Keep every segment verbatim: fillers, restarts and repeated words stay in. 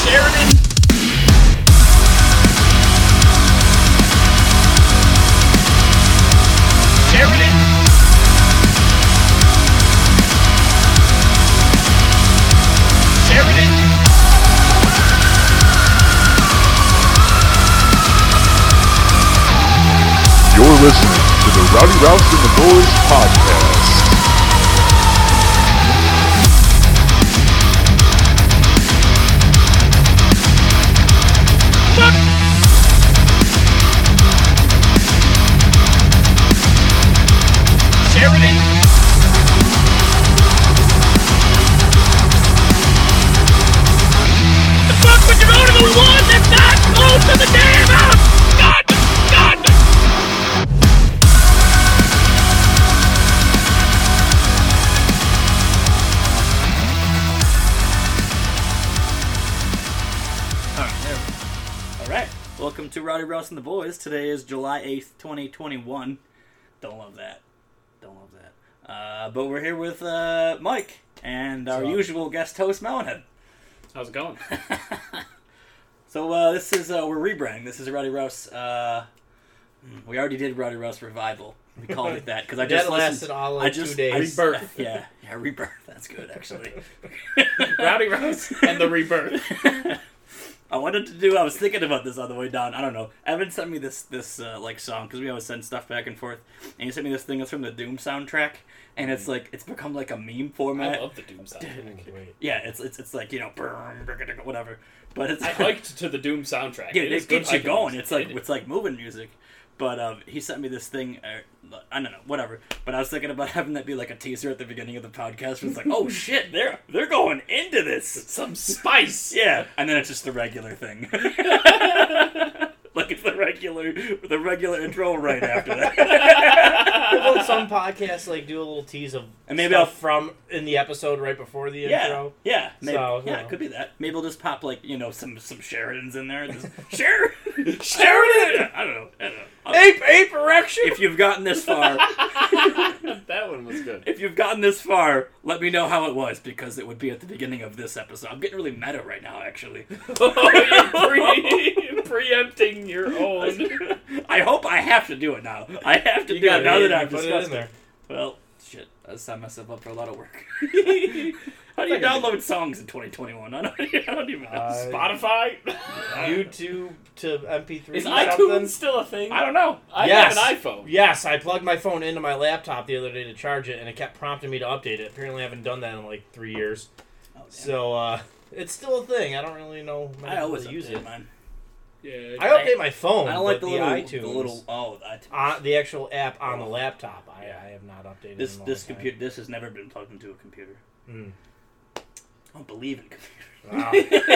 Sheridan. Sheridan. Sheridan. You're listening to the Rowdy Rouse and the Boys podcast. Sheridan. The fuck would you go to the one that's not close to the damn house? God! God! Alright, welcome to Rowdy Rouse and the Boys. Today is July eighth, twenty twenty-one. Don't love that. Don't love that. Uh, but we're here with uh, Mike and our So- usual guest host, Melonhead. How's it going? So uh, this is, uh, we're rebranding. This is Rowdy Rouse. Uh, we already did Rowdy Rouse Revival. We called it that because I just That listened. lasted all like I just, two days. Rebirth. Yeah, yeah, Rebirth. That's good, actually. Rowdy Rouse and the Rebirth. I wanted to do. I was thinking about this on the way down. I don't know. Evan sent me this this uh, like song because we always send stuff back and forth, and he sent me this thing that's from the Doom soundtrack, and it's like it's become like a meme format. I love the Doom soundtrack. Wait. Yeah, it's it's it's like you know, brrr, brrr, whatever. But it's I hiked to the Doom soundtrack. yeah, it, is it good gets you hiking going. music. It's like It- it's like moving music. But um, he sent me this thing. Uh, I don't know, whatever. But I was thinking about having that be like a teaser at the beginning of the podcast. Where it's like, oh shit, they're they're going into this. some spice. Yeah, and then it's just the regular thing. Like it's the regular, the regular intro right after that. Well, some podcasts like do a little tease of And maybe stuff I'll- from in the episode right before the yeah, intro. yeah, maybe, So, yeah, you know. it could be that. Maybe we'll just pop like you know some some Sheridans in there. Just, Sheridan, Sheridan! I don't know. I don't know. Ape, ape erection. If you've gotten this far, That one was good. if you've gotten this far, let me know how it was because it would be at the beginning of this episode. I'm getting really meta right now, actually. Oh, you're pre- preempting your own. I hope I have to do it now. I have to You do got it now that you I've put it discussed in it. there. Well, shit. I signed myself up for a lot of work. How do you download songs in twenty twenty-one? I don't, I don't even know. Uh, Spotify. YouTube to M P three. Is or iTunes something. still a thing? I don't know. I Yes. have an iPhone. Yes, I plugged my phone into my laptop the other day to charge it, and it kept prompting me to update it. Apparently, I haven't done that in like three years. Oh, damn. So uh, it's still a thing. I don't really know. many I always people use update it. mine. Yeah. I update my phone. I don't like the but little, iTunes. the little. Oh, I, Uh, the actual app on the laptop. I, I have not updated. this in a long this time. computer. This has never been plugged into a computer. Mm. I don't believe in computers. Wow.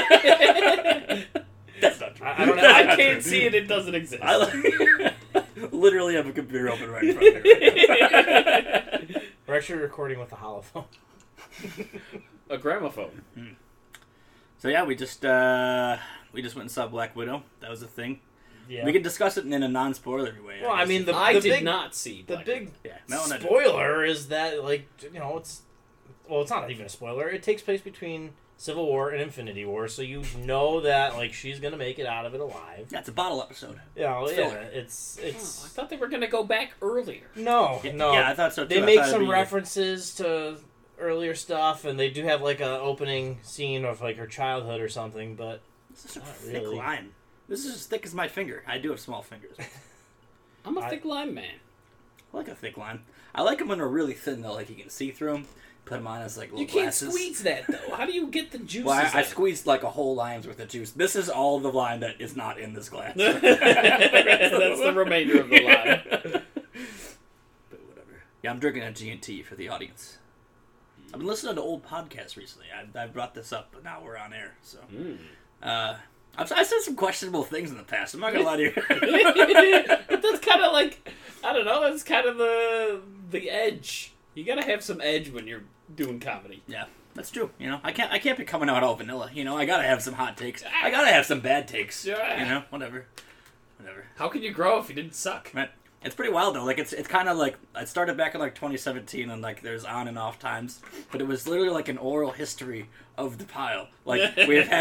That's not true. I- I don't know. That's I not can't true. see it. It doesn't exist. I like, literally have a computer open right in front of me. Right now. We're actually recording with a holophone. A gramophone. So yeah, we just uh, we just went and saw Black Widow. That was a thing. Yeah. We can discuss it in a non-spoilery way. well, I guess. mean, the, I the did big, not see. the Black big Widow. yeah, Mel and I did. spoiler is that, like, you know, it's well, it's not even a spoiler. It takes place between Civil War and Infinity War, so you know that like she's gonna make it out of it alive. Yeah, it's a bottle episode. You know, It's yeah, filler. it's Oh, I it's thought they were gonna go back earlier. no, Yeah, no. yeah, I thought so too. They I make thought it'd some be- references to earlier stuff, and they do have like a opening scene of like her childhood or something. But This is a Not thick really. line. This is as thick as my finger. I do have small fingers. I'm a I- thick line man. I like a thick line. I like them when they're really thin though, like you can see through them. Put them on as like little You can't glasses. squeeze that though. How do you get the juices? Well, I, I out? squeezed like a whole lime's worth of juice. This is all the lime that is not in this glass. That's the remainder of the line. But whatever. Yeah, I'm drinking a G and T for the audience. I've been listening to old podcasts recently. I, I brought this up, but now we're on air. So, Mm. uh, I've, I said some questionable things in the past. I'm not gonna lie to you. But that's kind of like, I don't know. That's kind of the the edge. You gotta have some edge when you're doing comedy. Yeah, that's true. You know, I can't I can't be coming out all vanilla. You know, I gotta have some hot takes. I gotta have some bad takes. Yeah. You know, whatever, whatever. How can you grow if you didn't suck? Right. It's pretty wild though. Like it's it's kind of like it started back in like twenty seventeen, and like there's on and off times, but it was literally like an oral history of the pile. Like we've had like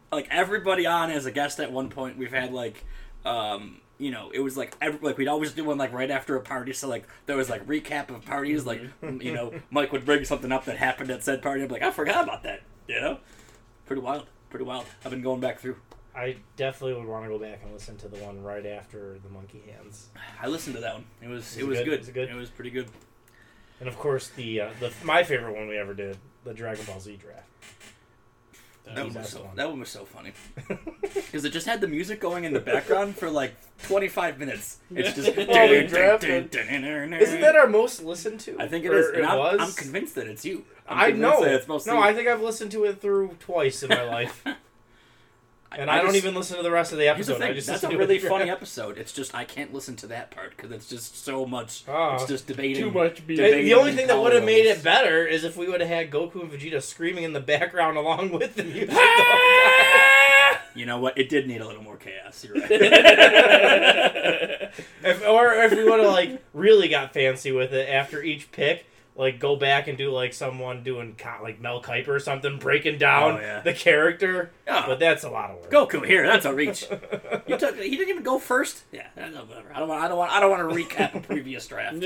like everybody on as a guest at one point. We've had like, um, you know, it was like every, like we'd always do one like right after a party. So like there was like recap of parties. Like you know, Mike would bring something up that happened at said party. I'm like, I forgot about that. You know, pretty wild, pretty wild. I've been going back through. I definitely would want to go back and listen to the one right after the Monkey Hands. I listened to that one. It was Was it it was good? good. Was it good? It was pretty good. And of course, the uh, the my favorite one we ever did, the Dragon Ball Z draft. That the one was best so one. that one was so funny because it just had the music going in the background for like twenty-five minutes. It's just While we drafted. Isn't that our most listened to? I think it Or is. And It I'm, was. I'm convinced that it's you. I'm I convinced know. that it's mostly No, I think I've listened to it through twice in my life, and I, don't just- even listen to the rest of the Here's the episode. I thing. just That's listen a to really the funny draft. episode. It's just I can't listen to that part because it's just so much. Oh. It's just debating. Too much beef. debating The only thing that power would have made levels. it better is if we would have had Goku and Vegeta screaming in the background along with the music. You know what? It did need a little more chaos. You're right. if, or if we would have like really got fancy with it after each pick, like go back and do like someone doing co- like Mel Kiper or something, breaking down Oh, yeah. the character. Oh. But that's a lot of work. Goku here. That's a reach. You took. He didn't even go first. Yeah. That's whatever. I don't want. I don't want. I don't want to recap a previous draft.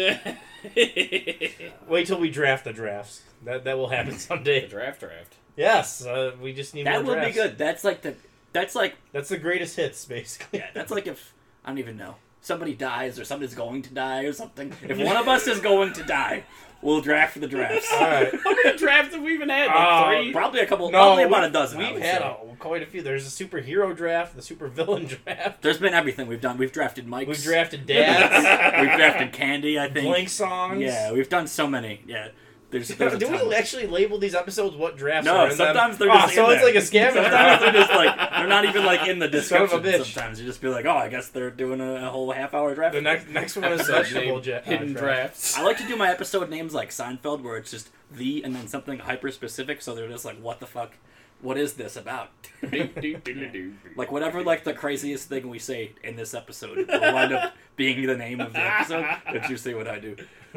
Wait till we draft the drafts. That that will happen The someday. draft draft. Yes, uh, we just need That more would be drafts. good. That's like the. That's like. That's the greatest hits, basically. Yeah. That's like if I don't even know. Somebody dies or somebody's going to die or something. If one of us is going to die, we'll draft for the drafts. All right. How many drafts have we even had? Like Uh, three? Probably a couple. No, probably about we- a dozen. I We've would had say. a, quite a few. There's a superhero draft, the super villain draft. There's been everything we've done. We've drafted Mike's. We've drafted dads, We've drafted Candy. I think. Blink songs. Yeah, we've done so many. Yeah. There's. there's a Do ton. we actually label these episodes what drafts No, are in sometimes them? they're just Ah, so in it's there. like a scavenger. Sometimes they're just like they're not even like in the Son of a description. bitch. Sometimes you just be like, oh, I guess they're doing a, a whole half hour draft. The next next one is Episode vegetable name, ja- uh, hidden draft. drafts. I like to do my episode names like Seinfeld, where it's just the and then something hyper specific, so they're just like, what the fuck? What is this about? Like whatever, like the craziest thing we say in this episode will wind up being the name of the episode. That's usually what I do.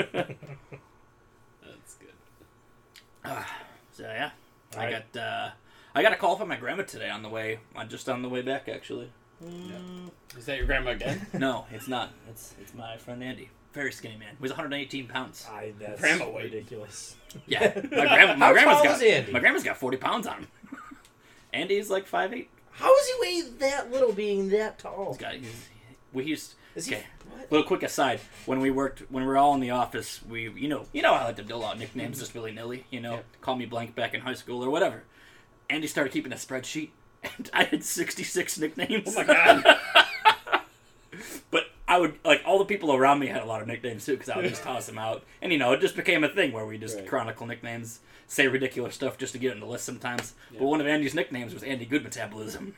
That's good. So yeah, I Alright. got uh, I got a call from my grandma today on the way. I'm just on the way back actually. Is that your grandma again? No, it's not. It's it's my friend Andy. Very skinny man. Weighs one hundred eighteen pounds. I, that's Grandma weight. ridiculous. Yeah, my grandma. My How grandma's tall got. is Andy? My grandma's got forty pounds on him. Andy's like five eight. How is he weigh that little, being that tall? He's got. He's, we used. Is he? Okay. What? Little quick aside. When we worked, when we were all in the office, we, you know, you know, I like to dole out nicknames just willy nilly. You know, Yeah. call me blank back in high school or whatever. Andy started keeping a spreadsheet, and I had sixty-six nicknames. Oh my god. But I would, like, all the people around me had a lot of nicknames too, because I would just toss them out. And, you know, it just became a thing where we just Right. chronicle nicknames, say ridiculous stuff just to get it in the list sometimes. But one of Andy's nicknames was Andy Good Metabolism.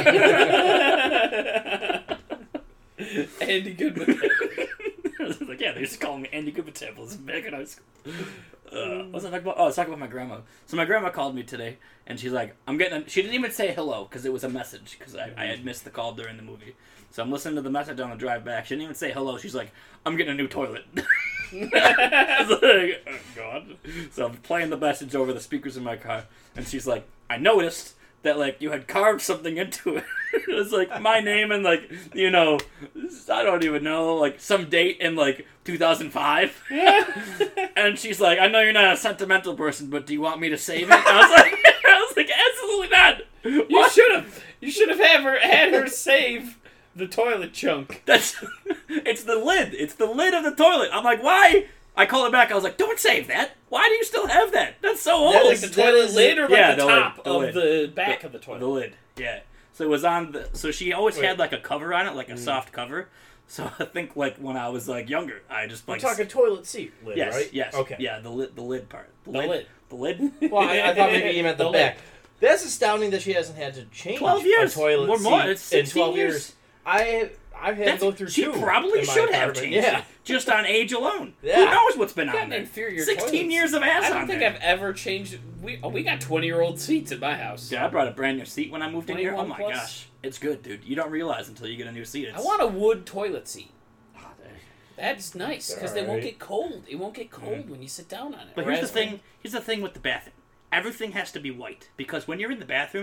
Andy Goodman. I was like, yeah, they used to call me Andy Good Metabolism back in high school. Uh, what was I talking about? Oh, I was talking about my grandma. So my grandma called me today, and she's like, I'm getting a, she didn't even say hello, because it was a message, because I, I had missed the call during the movie. So I'm listening to the message on the drive back. She didn't even say hello. She's like, I'm getting a new toilet. I was like, oh, God. So I'm playing the message over the speakers in my car, and she's like, I noticed that, like, you had carved something into it. It was, like, my name and, like, you know, I don't even know, like, some date in, like, two thousand five. And she's like, I know you're not a sentimental person, but do you want me to save it? And I was like, I was like, absolutely not. You What? should have. You should have had her had her save the toilet chunk. That's, it's the lid. It's the lid of the toilet. I'm like, why? I called her back. I was like, don't save that. Why do you still have that? That's so old. That Like is- the that toilet is- lid or like yeah, the, the lid, top the of lid. the back the, of the toilet? The lid. Yeah. So it was on the. So she always Wait. had like a cover on it, like a soft cover. So I think like when I was like younger, I just We're like. talking toilet seat lid, Yes. right? Yes. Okay. Yeah. The lid. The lid part. The lid. The lid. Well, I, I thought maybe you meant the, The back. That's astounding that she hasn't had to change Twelve years. a toilet Or more. seat It's in sixteen twelve years. years. I I've had That's, to go through she two. probably in my should have apartment. changed Yeah. it just on age alone. Yeah. Who knows what's been got on an there? inferior Sixteen toilets. years of ass I don't on think there. I've ever changed. We oh, we got twenty year old seats in my house. Yeah, I brought a brand new seat when I moved in here. Oh twenty-one my plus. gosh, it's good, dude. You don't realize until you get a new seat. It's, I want a wood toilet seat. Oh, they- That's nice because they won't Alright. get cold. It won't get cold when you sit down on it. But here's the Whereas thing. Here's the thing with the bathroom. Everything has to be white because when you're in the bathroom,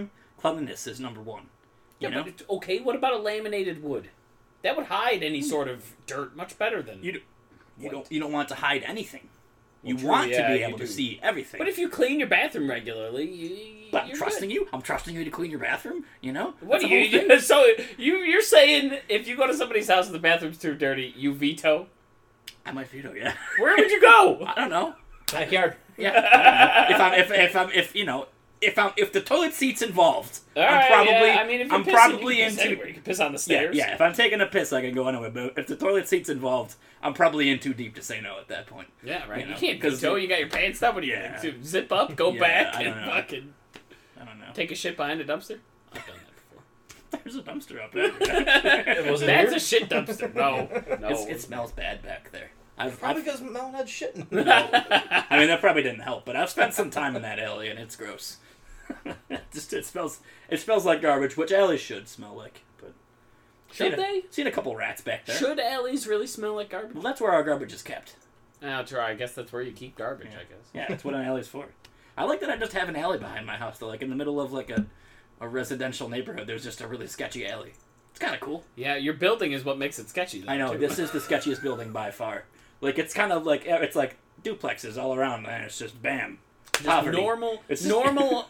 cleanliness is number one. You Yeah, know, but it- okay, what about a laminated wood? That would hide any sort of dirt much better than... you, do, you What? don't you don't want to hide anything. You Well, true, want yeah, to be you able to do. see everything. But if you clean your bathroom regularly, you, But I'm you're trusting good. you. I'm trusting you to clean your bathroom. You know. What That's do the you, whole thing. so you you're saying if you go to somebody's house and the bathroom's too dirty, you veto? I might veto. Yeah. Where would you go? I don't know. Backyard. Yeah. I don't know. if I'm if if I'm if you know if I'm if the toilet seat's involved, All I'm right, probably yeah, I mean, if you're I'm pissing, probably you can piss into anywhere. You can piss on the yeah stairs. yeah. If I'm taking a piss, I can go anywhere. But if the toilet seat's involved, I'm probably in too deep to say no at that point. Yeah, right. You You, know, can't 'cause veto. the- You got your pants down. What do you Yeah. do? Zip up, go Yeah, back, I don't and know. fucking I don't know. take a shit behind a dumpster. I've done that before. There's a dumpster up there. Was it That's here? a shit dumpster. No, no. It's, it smells bad back there. I've, Probably I've, because Melon had shit in I mean, that probably didn't help, but I've spent some time in that alley, and it's gross. Just it smells. It smells like garbage, which alleys should smell like. But Should seen they? A, seen a couple rats back there. Should alleys really smell like garbage? Well, that's where our garbage is kept. Oh, try. I guess that's where you keep garbage. I guess. Yeah, that's what an alley's for. I like that I just have an alley behind my house, though. Like in the middle of like a, a residential neighborhood, there's just a really sketchy alley. It's kind of cool. Yeah, your building is what makes it sketchy. Though, I know too. this is the sketchiest building by far. Like it's kind of like it's like duplexes all around, and it's just bam, Just poverty. normal, It's just- normal,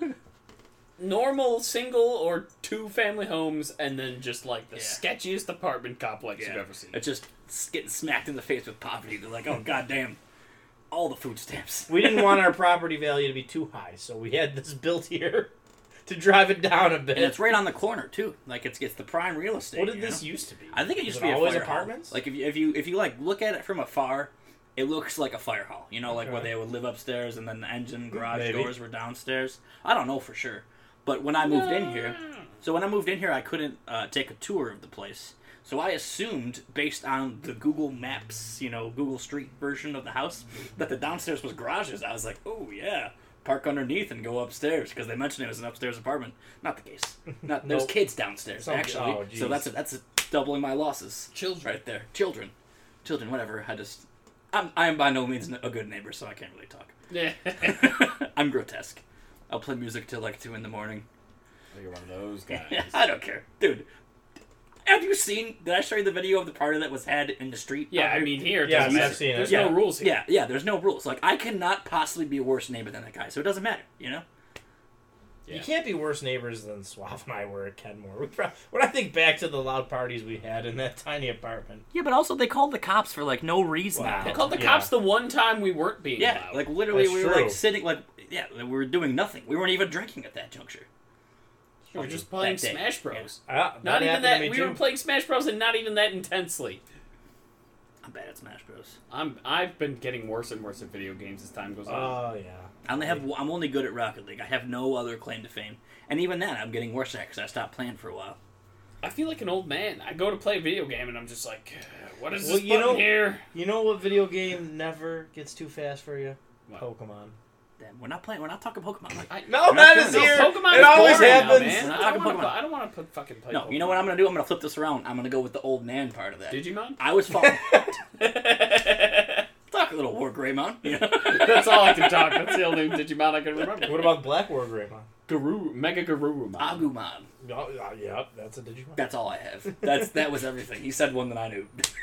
normal single or two family homes, and then just like the Yeah. sketchiest apartment complex Yeah. you've ever seen. It's just s- getting smacked in the face with poverty. They're like, oh goddamn, all the food stamps. We didn't want our property value to be too high, so we had this built here to drive it down a bit. And it's right on the corner too. Like it's it's the prime real estate. what did you this know? used to be? I think it Was used it to be always a fire apartments? Hall. Like if you if you if you like look at it from afar, it looks like a fire hall. You know, like where Okay. they would live upstairs and then the engine garage Maybe. doors were downstairs. I don't know for sure. But when I moved in here, so when I moved in here, I couldn't uh, take a tour of the place. So I assumed, based on the Google Maps, you know, Google Street version of the house, that the downstairs was garages. I was like, oh yeah, park underneath and go upstairs because they mentioned it was an upstairs apartment. Not the case. Not there's Nope. kids downstairs Some- actually. oh, so jeez. that's a, that's a, doubling my losses. Children. Right there, children, children, whatever. I just, I'm I am by no means a good neighbor, so I can't really talk. Yeah. I'm grotesque. I'll play music till like two in the morning. You're one of those guys. I don't care, dude. Have you seen? Did I show you the video of the party that was had in the street? Yeah, out I here? mean here. It Yes, doesn't I've matter. seen it. There's Yeah. no rules here. Yeah, yeah. There's no rules. Like I cannot possibly be a worse neighbor than that guy, so it doesn't matter. You know? Yeah. You can't be worse neighbors than Suave and I were at Kenmore. We pro- when I think back to the loud parties we had in that tiny apartment. Yeah, but also they called the cops for like no reason. Wow. They called the Yeah. cops the one time we weren't being Yeah, loud. like literally, That's we were true. like sitting, like yeah, we were doing nothing. We weren't even drinking at that juncture. we were just playing That day. Smash Bros. Ah, Not even happened that. to me We too. were playing Smash Bros. And not even that intensely. I'm bad at Smash Bros. I'm. I've been getting worse and worse at video games as time goes on. Oh yeah. I only have. I'm only good at Rocket League. I have no other claim to fame, and even then, I'm getting worse at because I stopped playing for a while. I feel like an old man. I go to play a video game and I'm just like, what is Well, this you button know- here? You know what video game never gets too fast for you? What? Pokemon. Damn, we're not playing. We're not talking Pokemon. Like, I, No, We're not that doing is this. here. Pokemon It is always boring now, happens. man. We're not I don't talking want to. Pokemon. I don't want to put fucking play. no, Pokemon. you know what I'm gonna do? I'm gonna flip this around. I'm gonna go with the old man part of that. Digimon? I was following. Talk a little War Greymon. You know? That's all I can talk. That's the only Digimon I can remember. What about Black War Greymon? Guru, Mega Garurumon? Agumon. Oh, uh, yeah, that's a Digimon. That's all I have. That's that was everything. He said one that I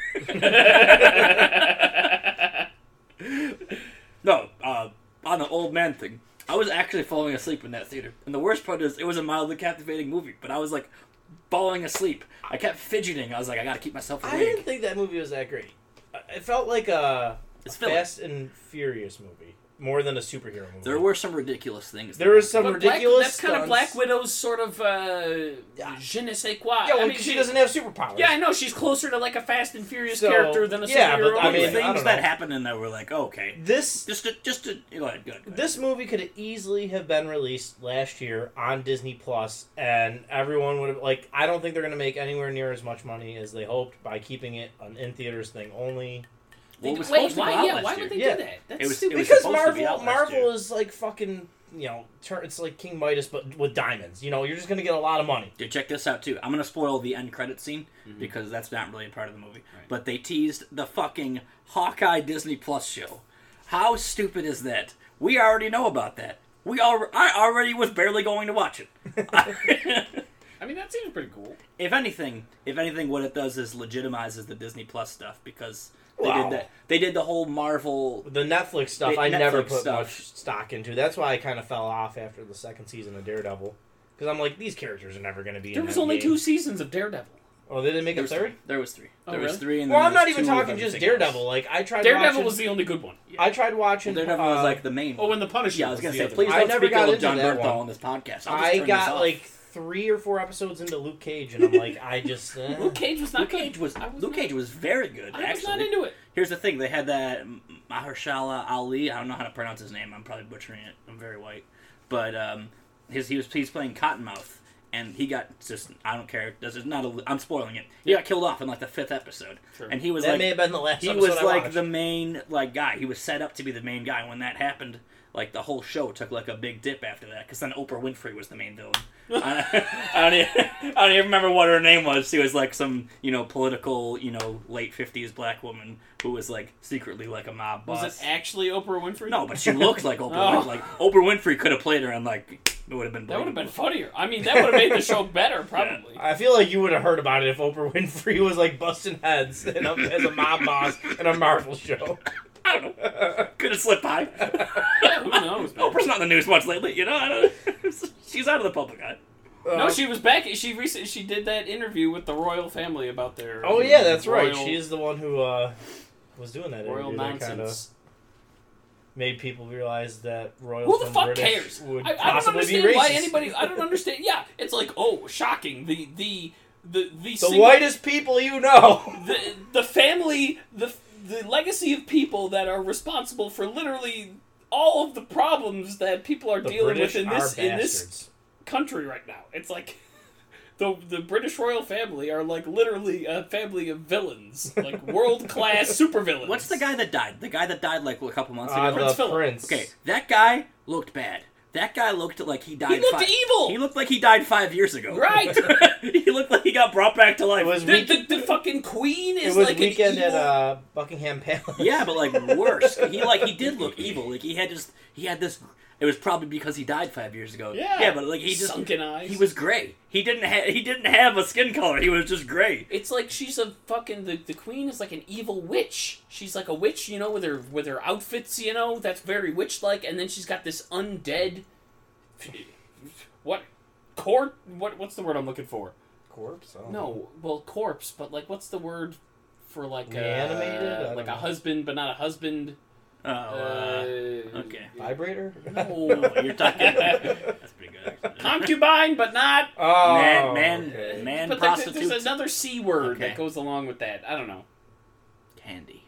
knew. No, uh, on the old man thing, I was actually falling asleep in that theater. And the worst part is, it was a mildly captivating movie, but I was like falling asleep. I kept fidgeting. I was like, I gotta keep myself I didn't awake. think that movie was that great. It felt like a, It's a filler. Fast and Furious movie, more than a superhero movie. There were some ridiculous things. There was some But Black, ridiculous. that's kind of stunts. Black Widow's sort of uh, Yeah. je ne sais quoi. Yeah, well, I mean, she doesn't have superpowers. Yeah, I know she's closer to like a Fast and Furious So, character than a yeah, superhero. but I mean, things I don't that know. happened in there were like, okay. This Just to, just to, go ahead, go ahead. Go ahead. this movie could have easily have been released last year on Disney Plus, and everyone would have like. I don't think they're going to make anywhere near as much money as they hoped by keeping it an in theaters thing only. Well, it was Wait, supposed to why? go out Yeah, last why year. would they Yeah. do that? That's It was- stupid. it was Because supposed to be Marvel, out last Marvel year. is like fucking, you know, turn, it's like King Midas, but with diamonds. You know, you're just gonna get a lot of money. Dude, check this out too. I'm gonna spoil the end credit scene because that's not really a part of the movie. But they teased the fucking Hawkeye Disney Plus show. How stupid is that? We already know about that. We al- I already was barely going to watch it. I mean, that seems pretty cool. If anything, if anything, what it does is legitimizes the Disney Plus stuff because they Wow. did that. They did the whole Marvel. The Netflix stuff, The I never Netflix put stuff. much stock into. That's why I kind of fell off after the second season of Daredevil. Because I'm like, these characters are never going to be There in was that only game. two seasons of Daredevil. Oh, they didn't make There a was third? three. There was three. Oh, there was really? three. And Well, then I'm not there was even two of talking just everything else. Daredevil. Like, I tried Daredevil watching... was the only good one. I tried watching... Daredevil uh, was like the main. Oh, one. and the Punisher. Yeah, I was was gonna the say, other please one. I don't never speak got ill of into John that Bernthal one. on this podcast. I'll just I turn this got, off. like, three or four episodes into Luke Cage, and I'm like, I just... Eh. Luke Cage was not Luke good. Cage was I was Luke not- Cage was very good. I was actually, not into it. Here's the thing: they had that Mahershala Ali. I don't know how to pronounce his name. I'm probably butchering it. I'm very white, but um, his he was he's playing Cottonmouth, and he got just I don't care. This is not a. I'm spoiling it. He got killed off in like the fifth episode, Sure. and he was That like may have been the last he episode was I like watched. the main like guy. He was set up to be the main guy. When that happened, like the whole show took like a big dip after that, because then Oprah Winfrey was the main villain. I, I don't even, I don't even remember what her name was. She was like some you know political you know late fifties black woman who was like secretly like a mob boss. Was it actually Oprah Winfrey? No, but she looked like Oprah. Oh. Winfrey. Like Oprah Winfrey could have played her, and like it would have been. That would have been believable. funnier. I mean, that would have made the show better, probably. I feel like you would have heard about it if Oprah Winfrey was, like, busting heads in a, as a mob boss in a Marvel show. I don't know. Could have slipped by. Who knows? man? Oprah's not in the news much lately, you know. I don't. She's out of the public eye. No, Uh, she was back. She recently she did that interview with the royal family about their. Oh, yeah, that's right. royal- She's the one who uh, was doing that royal interview that kind of nonsense. made people realize that royals Who the from fuck British cares? would I, I don't possibly be understand racist. why anybody. I don't understand. Yeah, it's like oh, shocking. The the the the, The single- whitest people you know. the the family the the legacy of people that are responsible for literally all of the problems that people are The dealing British with in this are in this bastards. country right now. It's like the the British royal family are like literally a family of villains, like world class super villains. What's the guy that died? The guy that died like a couple months Uh, ago. Prince the Philip. prince. Okay, that guy looked bad. That guy looked like he died. He looked five, evil. He looked like he died five years ago. Right. He looked like he got brought back to life. It was The, week- the, the fucking queen It is was like weekend an at evil... uh, Buckingham Palace. Yeah, but like worse. He like he did look evil. Like he had just he had this. It was probably because he died five years ago. Yeah. Yeah, but like he just Sunken eyes. he was gray. He didn't have he didn't have a skin color. He was just gray. It's like she's a fucking the, the queen is like an evil witch. She's like a witch, you know, with her with her outfits, you know, that's very witch like, and then she's got this undead what cor what what's the word I'm looking for? Corpse? I don't know. No, well corpse, but like what's the word for like a Reanimated? I like don't a know. husband but not a husband. Oh, uh, okay. Vibrator? No. No, you're talking. That's pretty good. Actually. Concubine, but not. Oh, Man, man, okay. man, But like, prostitute. there's another c word Okay. that goes along with that. I don't know. Candy.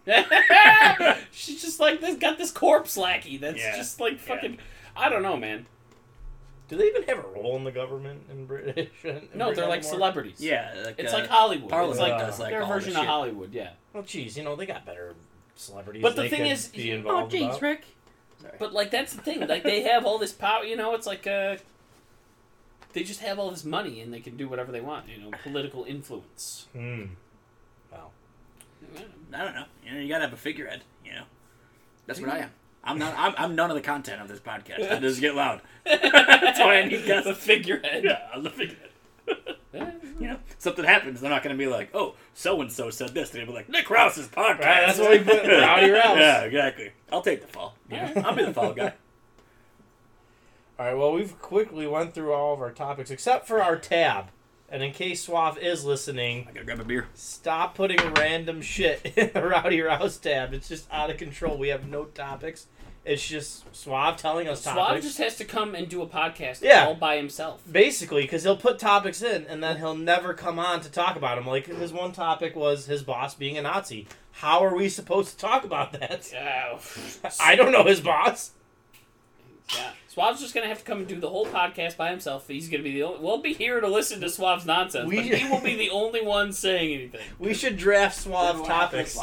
She's just like this. Got this corpse lackey. That's Yeah. just like fucking. I don't know, man. Do they even have a role in the government in British? in No, Britain they're like anymore? celebrities. Yeah, like, It's uh, like Hollywood. Parliament It's like does like they're a all version the of shit. Hollywood. Yeah. Well, geez, you know, they got better celebrities. But the they thing could is- be Oh, involved jeez, about. Rick. Sorry. But like that's the thing. Like they have all this power. You know, it's like uh, they just have all this money and they can do whatever they want. You know, political influence. Hmm. Wow. I don't know. You know, you gotta have a figurehead. You know, that's what I am. I'm not. I'm, I'm none of the content of this podcast. I just get loud. That's why I need guests. The figurehead. Yeah, I'm the figurehead. You know, something happens. They're not gonna be like, "Oh, so and so said this." They're gonna be like, "Nick Rouse's podcast." Right, that's what we put in Rowdy Rouse. Yeah, exactly. I'll take the fall. You know, I'll be the fall guy. All right, well, we've quickly went through all of our topics except for our tab. And in case Suave is listening, I gotta grab a beer. stop putting random shit in the Rowdy Rouse tab. It's just out of control. We have no topics. It's just Suave telling us Suave topics. just has to come and do a podcast Yeah. all by himself. Basically, because he'll put topics in, and then he'll never come on to talk about them. Like, his one topic was his boss being a Nazi. How are we supposed to talk about that? Yeah. I don't know his boss. Yeah. Suave's just gonna have to come and do the whole podcast by himself. He's gonna be the only. We'll be here to listen to Suave's nonsense, We- but he will be the only one saying anything. We should draft Suave topics.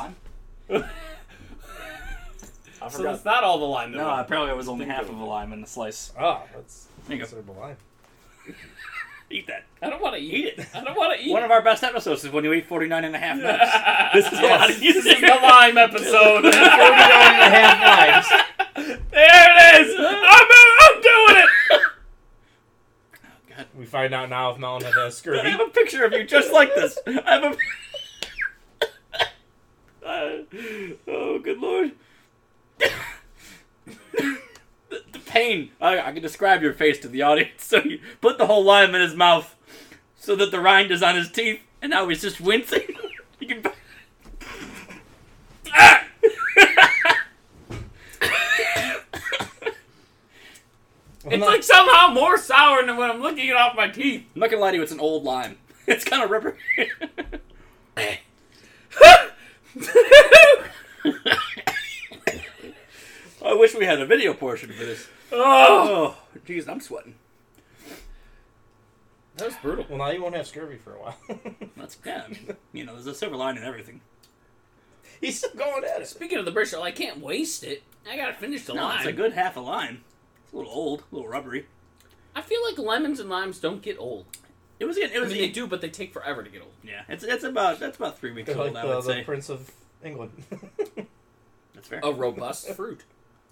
I So forgot. that's not all the line. No, apparently it was only half of a lime in the slice. Oh, that's There you go. considerable line. Eat that. I don't want to eat Eat it. I don't want to eat One it. of our best episodes is when you eat forty-nine and a half minutes. This is a lot of This is the lime episode. forty-nine and a half limes. There it is. I'm, I'm doing it. find out now if Melon has I scurvy. have a picture of you just like this. I have a. Uh, oh, good lord. the, the pain. I, I can describe your face to the audience. So you put the whole lime in his mouth so that the rind is on his teeth, and now he's just wincing. You can. Ah! It's like somehow more sour than when I'm licking it off my teeth. I'm not gonna lie to you, it's an old lime. It's kind of rubbery. I wish we had a video portion for this. Oh, Oh, jeez, I'm sweating. that was brutal. Well, now you won't have scurvy for a while. That's yeah. I mean, you know, there's a silver line in everything. He's still going at it. Speaking of the Bristol, I can't waste it. I gotta finish the No, lime. it's a good half a lime. It's a little old, a little rubbery. I feel like lemons and limes don't get old. It was. It I was. mean, they do, but they take forever to get old. Yeah, it's it's about that's about three weeks They're old. like I the, would the say Prince of England. that's fair. A robust fruit.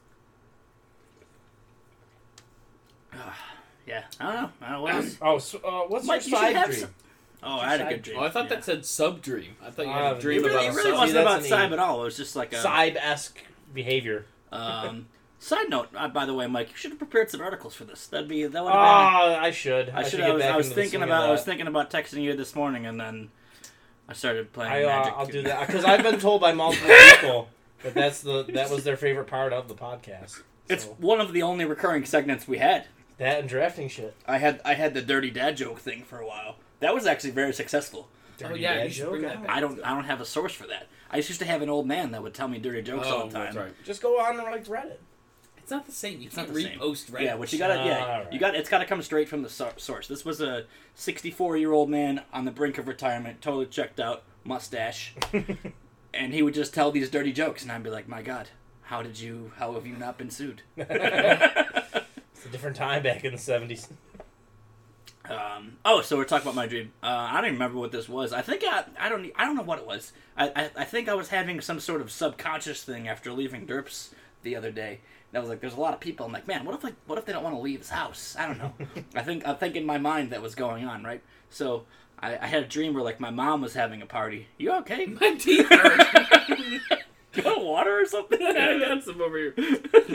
Yeah, I don't know. I don't know what else. Oh, so, uh, what's Mike, you your should side have dream? some- Oh, I had a side good dream. Oh, I thought yeah. that said sub dream. I thought you had Ah, a dream It really, about it a really sub. wasn't See, about that's an Cybe E. at all. It was just like a. Cybe-esque behavior. Um, side note, uh, by the way, Mike, you should have prepared some articles for this. That'd be that would have been. Oh, I should. I should. get I was, back I was into the thinking swing of about. I was that. thinking about texting you this morning, and then I started playing I, uh, Magic. I'll do that because I've been told by multiple people that that's the that was their favorite part of the podcast. It's So, one of the only recurring segments we had. that and drafting shit. I had I had the dirty dad joke thing for a while. That was actually very successful. Oh yeah, Dad you should joke? bring that back. I don't I don't have a source for that. I used to have an old man that would tell me dirty jokes all Oh, the time. that's right. Just go on like Reddit. It's not the same. You It's can't not the same. repost Reddit. Yeah, what you gotta yeah, Alright. you got it's gotta come straight from the so- source. This was a sixty-four year old man on the brink of retirement, totally checked out, mustache, and he would just tell these dirty jokes, and I'd be like, my God, how did you? How have you not been sued? It's a different time back in the seventies. Um, oh, so we're talking about my dream. Uh, I don't even remember what this was. I think I, I don't, I don't know what it was. I, I, I think I was having some sort of subconscious thing after leaving Derps the other day. And I was like, there's a lot of people. I'm like, man, what if like, what if they don't want to leave his house? I don't know. I think, I think in my mind that was going on, right? So I, I had a dream where like my mom was having a party. You okay? My teeth hurt. You want water or something? I got some over here.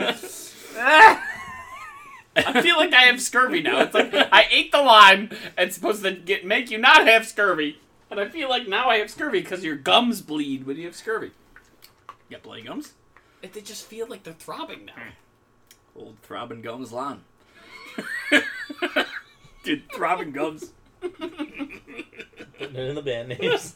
I feel like I have scurvy now. It's like I ate the lime. It's supposed to get make you not have scurvy, and I feel like now I have scurvy because your gums bleed when you have scurvy. You got bloody gums? It, they just feel like they're throbbing now. Old throbbing gums lawn. Dude, throbbing gums. Putting it in the band names.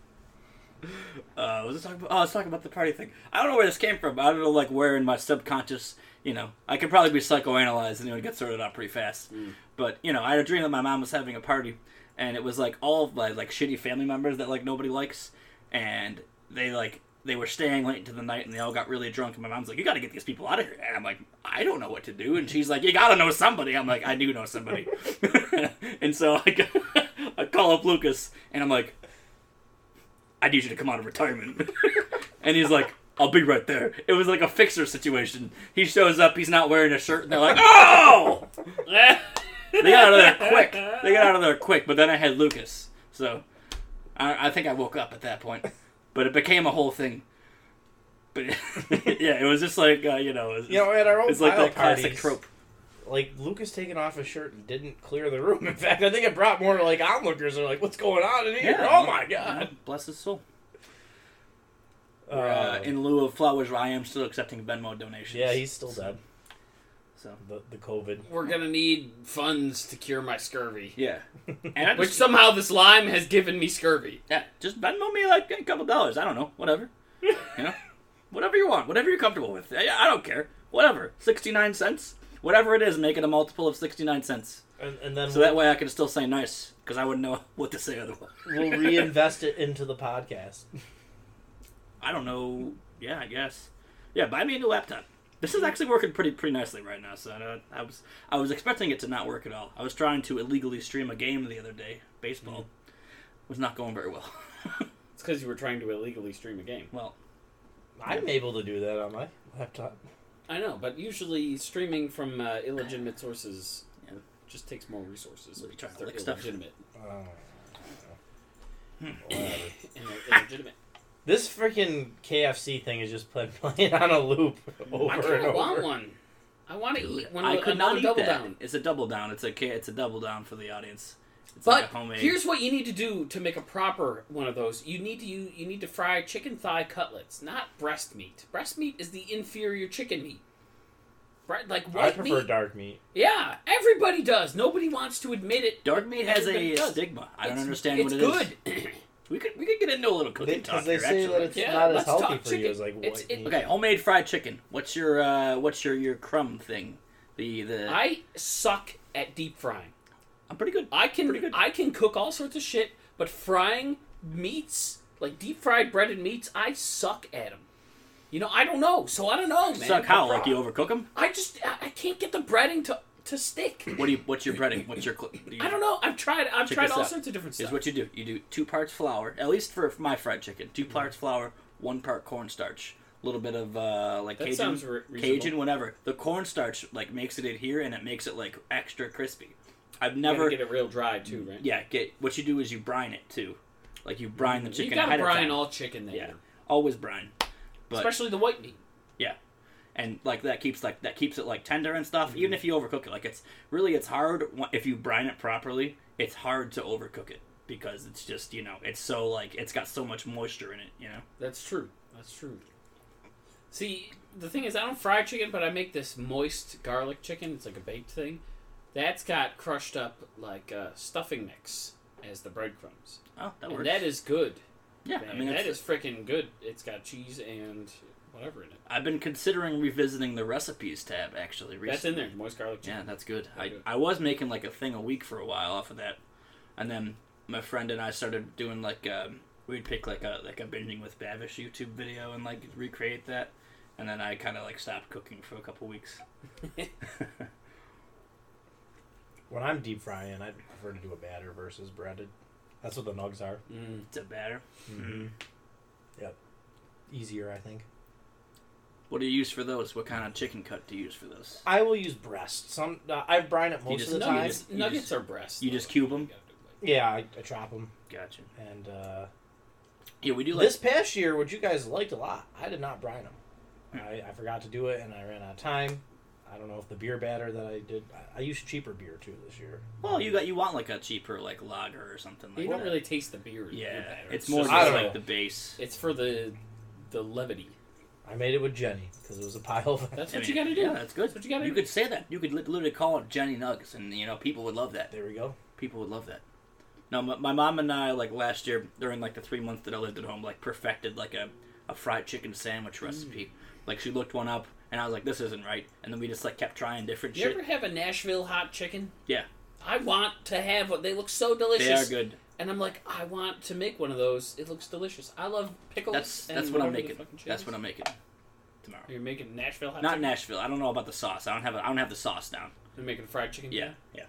Uh, was I talking about? Oh, I was talking about the party thing. I don't know where this came from. I don't know, like, where in my subconscious, you know, I could probably be psychoanalyzed and it would get sorted out pretty fast. Mm. But, you know, I had a dream that my mom was having a party, and it was, like, all of my, like, shitty family members that, like, nobody likes, and they, like, they were staying late into the night, and they all got really drunk, and my mom's like, you gotta get these people out of here. And I'm like, I don't know what to do. And she's like, you gotta know somebody. I'm like, I do know somebody. And so I, go, I call up Lucas, and I'm like, I need you to come out of retirement. And he's like, I'll be right there. It was like a fixer situation. He shows up, he's not wearing a shirt, and they're like, oh! They got out of there quick. They got out of there quick, but then I had Lucas. So I, I think I woke up at that point. But it became a whole thing. But yeah, it was just like, uh, you know, it was, You know, at our old it's like pile that classic parties, trope. like Lucas taking off his shirt and didn't clear the room. In fact, I think it brought more like onlookers. They're like, "What's going on in here? Yeah. Oh my Yeah, god!" bless his soul. Uh, Uh, in lieu of flowers, I am still accepting Venmo donations. yeah, he's still dead. So The the COVID. We're gonna need funds to cure my scurvy. yeah, and I Which just, somehow this lime has given me scurvy. yeah, just Venmo me like a couple dollars. I don't know, whatever. You know, whatever you want, whatever you're comfortable with. I, I don't care. Whatever, sixty-nine cents, whatever it is, make it a multiple of sixty-nine cents. And, and then So we'll, that way I can still say nice, because I wouldn't know what to say otherwise. we'll reinvest it into the podcast. I don't know. Yeah, I guess. Yeah, buy me a new laptop. This is actually working pretty pretty nicely right now. So I, I was I was expecting it to not work at all. I was trying to illegally stream a game the other day, baseball. Mm-hmm. Was not going very well. It's because you were trying to illegally stream a game. Well, I'm able to do that on my laptop. I know, but usually streaming from uh, illegitimate sources just takes more resources. What are you trying to They're lick stuff? illegitimate. Oh, Hmm. whatever. And they're illegitimate. This freaking K F C thing is just play, playing on a loop over I and kind over. of want one. I want to eat one. I of could another not eat double that. down. It's a double down. It's a ca- it's a double down for the audience. It's But like a homemade. here's what you need to do to make a proper one of those. You need to you, you need to fry chicken thigh cutlets, not breast meat. Breast meat is the inferior chicken meat. Right? Like I white prefer meat. dark meat. Yeah, everybody does. Nobody wants to admit it. Dark meat has Everybody a does. stigma. I don't It's- understand it's what it is. good. We could we could get into a little cooking Because talk they here. say actually. that it's Yeah, not as let's healthy talk for you chicken. as like It's- white it- meat. Okay, homemade fried chicken. What's your uh, what's your, your crumb thing? The the I suck at deep frying. I'm pretty good. I can Pretty good. I can cook all sorts of shit, but frying meats, like deep fried breaded meats, I suck at them. You know, I don't know. So I don't know, man. Suck how? But Like you overcook them? I just I I can't get the breading to to stick. What do you? What's your breading? What's your? Cl- do you, I don't know. I've tried. I've Check tried this all out. sorts of different Here's stuff. what you do. You do two parts flour, at least for my fried chicken. Two Mm-hmm. parts flour, one part cornstarch. A little bit of uh, like That Cajun, sounds re- reasonable. Cajun, whatever. The cornstarch like makes it adhere and it makes it like extra crispy. I've You never. gotta get it real dry too, right? Yeah, get what you do is you brine it too, like you brine the chicken You gotta ahead of brine time. all chicken there, Yeah, always brine. But especially the white meat. yeah, and like that keeps like that keeps it like tender and stuff. Mm-hmm. Even if you overcook it, like it's really it's hard wh- if you brine it properly. It's hard to overcook it because it's just you know it's so like it's got so much moisture in it. You know. That's true. That's true. See, the thing is, I don't fry chicken, but I make this moist garlic chicken. It's like a baked thing. That's got crushed up like uh, stuffing mix as the breadcrumbs, Oh, that and works. that is good. yeah. Man, I mean, that that's, is freaking good. It's got cheese and whatever in it. I've been considering revisiting the recipes tab actually. Recently. That's in there. Moist garlic chicken. Yeah, that's good. Very I, good. I was making like a thing a week for a while off of that, and then my friend and I started doing like um, we'd pick like a like a binging with Bavish YouTube video and like recreate that, and then I kind of like stopped cooking for a couple weeks. When I'm deep frying, I prefer to do a batter versus breaded. That's what the nugs are. Mm. It's a batter. Mm-hmm. Yep. Easier, I think. What do you use for those? What kind of chicken cut do you use for those? I will use breast. Some uh, I brine it You most just- of the no, you time. just- Nuggets just- are breast. you just cube 'em? You gotta do it. Yeah, I, I chop them. Gotcha. And uh, Yeah, we do like this past year, which you guys liked a lot, I did not brine them. I, I forgot to do it, and I ran out of time. I don't know if the beer batter that I did. I, I used cheaper beer too this year. well, you got you want like a cheaper like lager or something like You that. don't really taste the beer. in the Yeah, batter. it's more just- just I don't like know. the base. It's for the the levity. I made it with Jenny because it was a pile of. That's I what mean, you gotta do. Yeah, that's good. That's what you gotta You do. could say that. You could li- literally call it Jenny Nugs, and you know people would love that. There we go. People would love that. No, my, my mom and I like last year during like the three months that I lived at home, like perfected like a, a fried chicken sandwich recipe. Like she looked one up, and I was like, "This isn't right," and then we just like kept trying different You shit. ever have a Nashville hot chicken? Yeah, I want to have one. They look so delicious. they are good. And I'm like, I want to make one of those. It looks delicious. I love pickles. That's and that's what I'm whatever the making. fucking shit That's is. what I'm making tomorrow. You're making Nashville hot Not chicken? Nashville. I don't know about the sauce. I don't have. A, I don't have the sauce down. You're making fried chicken? Yeah, too? yeah.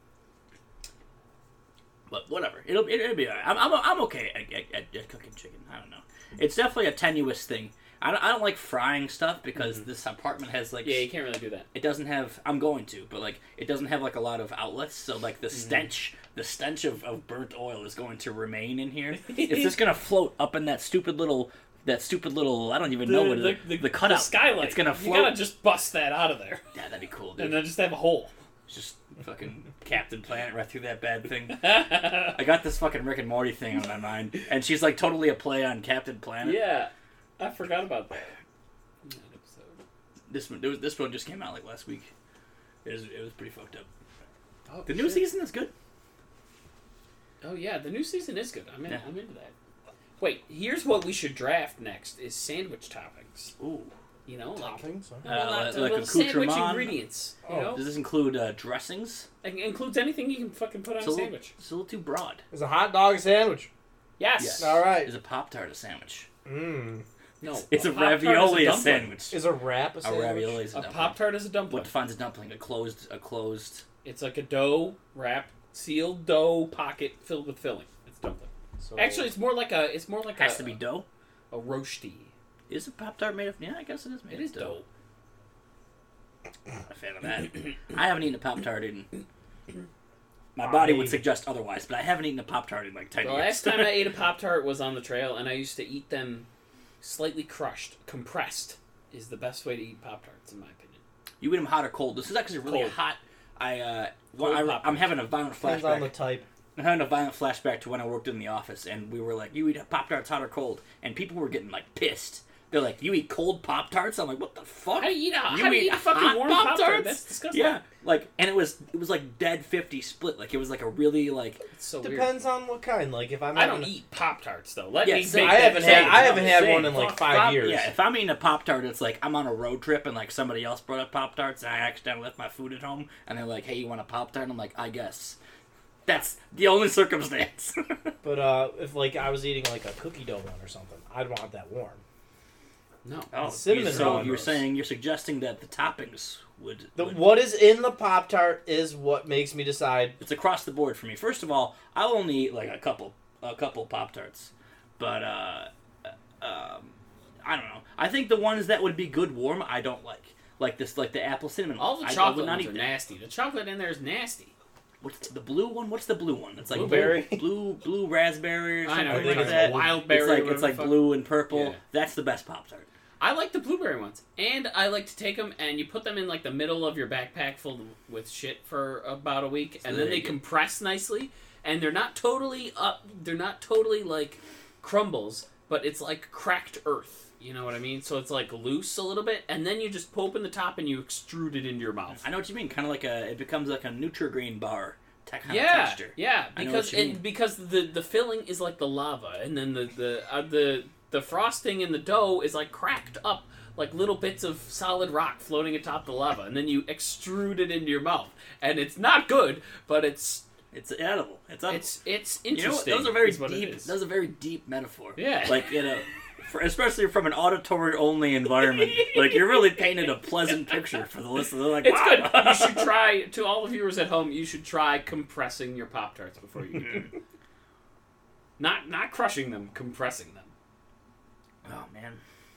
But whatever, it'll it'll be alright. I'm I'm I'm okay at, at, at cooking chicken. I don't know. It's definitely a tenuous thing. I don't, I don't like frying stuff because this apartment has like Yeah, you can't really do that. it doesn't have. I'm going to, but like it doesn't have like a lot of outlets. So like Mm-hmm. the stench, the stench of, of burnt oil is going to remain in here. It's just gonna float up in that stupid little. That stupid little, I don't even know what it is. The, cutout. The skylight. It's gonna You float. gotta just bust that out of there. Yeah, that'd be cool, dude. And then just have a hole. Just fucking Captain Planet right through that bad thing. I got this fucking Rick and Morty thing on my mind, and she's like totally a play on Captain Planet. Yeah. I forgot about that. That episode. This one, there was, this one just came out like last week. It was, it was pretty fucked up. Oh, The new shit. season is good. Oh yeah, the new season is good. I'm in, Yeah. I'm into that. Wait, here's what we should draft next: is sandwich toppings. Ooh. You know, like Toppings. Huh? well, Uh, not, like well, sandwich accoutrement? ingredients. You Oh. know, Does this include uh, dressings? it includes anything you can fucking put on It's a a, little, sandwich. it's a little too broad. It's a hot dog sandwich. Yes. Yes. All right. Is a Pop-Tart a sandwich? Mmm. No. It's a, Pop-Tart is ravioli a dumpling. sandwich. Is a wrap a A sandwich? ravioli is a A dumpling. Pop Tart is a dumpling. What defines a dumpling? A closed, a closed. It's like a dough wrap, sealed dough pocket filled with filling. It's dumpling. So, Actually, it's more like a. It's more like Has a. to be dough. A roasty. Is a Pop-Tart made of? Yeah, I guess it is made It of is dough. I'm not a fan of that. I haven't eaten a Pop-Tart in my body I- would suggest otherwise, but I haven't eaten a Pop-Tart in like ten The years. last time I ate a Pop Tart was on the trail, and I used to eat them slightly crushed, compressed. Is the best way to eat Pop Tarts, in my opinion. You eat them hot or cold. This is actually really Cold. hot. I, uh, Cold well, I, Pop-Tarts. I'm having a violent Depends on the flashback. type. I'm having a violent flashback to when I worked in the office, and we were like, "You eat Pop-Tarts hot or cold?" And people were getting like pissed. They're like, "You eat cold Pop-Tarts?" I'm like, "What the fuck? How do you eat a, You how do you eat eat a fucking hot warm Pop-Tarts? Pop-Tart? That's disgusting. Yeah, like, and it was it was like dead fifty split. Like it was like a really like It's so weird. Depends on what kind. Like if I'm I having don't a- eat Pop Tarts though. Let Yeah, me same. make I that haven't had clear. I haven't had Same. one in like Fuck, five Pop- years. Yeah, if I'm eating a Pop Tart, it's like I'm on a road trip and like somebody else brought up Pop Tarts and I accidentally left my food at home and they're like, "Hey, you want a Pop Tart?" And I'm like, "I guess." That's the only circumstance. But uh, if like I was eating like a cookie dough one or something, I'd want that warm. No. oh, Cinnamon so roll. you're saying you're suggesting that the toppings would, The, would what is in the Pop Tart is what makes me decide. it's across the board for me. First of all, I'll only eat like a couple a couple Pop Tarts, but uh, um, I don't know. I think the ones that would be good warm, I don't like. Like this, like the apple cinnamon. All the I- I would chocolate not ones eat are that. nasty. The chocolate in there is nasty. What's the blue one? What's the blue one? It's like Blueberry? blue, blue, blue raspberry or I something know. I like think it's that. wild It's berry. like whatever it's the like fuck. blue and purple. Yeah. That's the best Pop Tart. I like the blueberry ones, and I like to take them and you put them in like the middle of your backpack full with shit for about a week, So and then they they get- compress nicely, and they're not totally up. They're not totally like crumbles, but it's like cracked earth. You know what I mean? So it's like loose a little bit, and then you just open the top and you extrude it into your mouth. I know what you mean. Kind of like a. It becomes like a Nutri-Grain bar kind of Yeah, texture. yeah, I know because what you mean. it, because the the filling is like the lava, and then the the uh, the the frosting in the dough is like cracked up, like little bits of solid rock floating atop the lava, and then you extrude it into your mouth, and it's not good, but it's It's edible. It's edible. it's it's you know, what? interesting. those are very is what it deep. is. Those are very deep metaphor. Yeah. Like you know. For, especially from an auditory-only environment, like you're really painted a pleasant picture for the listener. They're like, It's wow. good. You should try, to all the viewers at home, you should try compressing your Pop Tarts before you eat them. Not not crushing them, compressing them. Oh man,